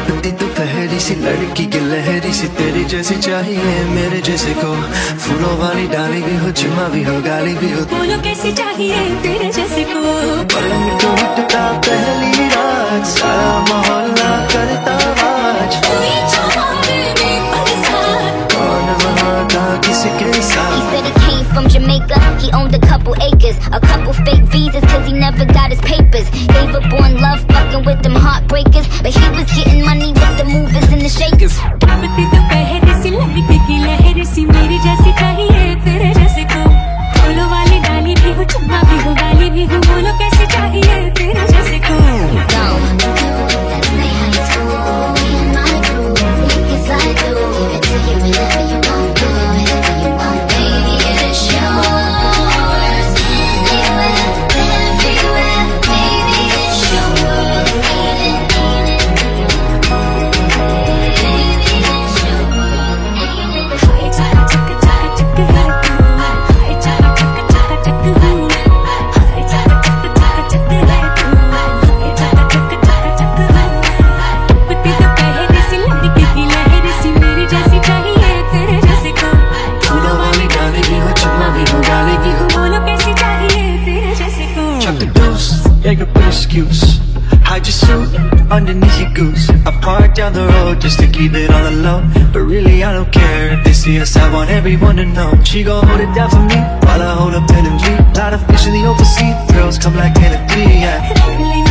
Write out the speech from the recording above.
टूटती तो पहली सी लड़की की लहरी सी तेरी जैसी चाहिए मेरे जैसे को फूलों वाली डाली भी हो चुमा भी हो गाली भी हो बोलो कैसी चाहिए तेरे जैसे को पलंग टूटता पहली रात सारा मोहल्ला करता आवाज कौन वहाँ था किसके साथ He said he came from Jamaica, he owned a couple acres, a couple fake visas cause he never got his papers. Gave up on love, fucking with them heartbreakers, but he was getting money with the movers and the shakers. टूटती तो पहली सी लड़की की लहर सी मेरी जैसी चाहिए तेरे जैसे को फूलों वाली डाली भी हो चुम्मा भी हो गाली भी हो बोलो कैसी चाहिए तेरे जैसे को Ain't no excuse. Hide your suit underneath your goose. I park down the road just to keep it on the low, but really I don't care if they see us. I want everyone to know she gon' hold it down for me while I hold up energy. Lot of fish in the open sea. Girls come like Kennedy, yeah.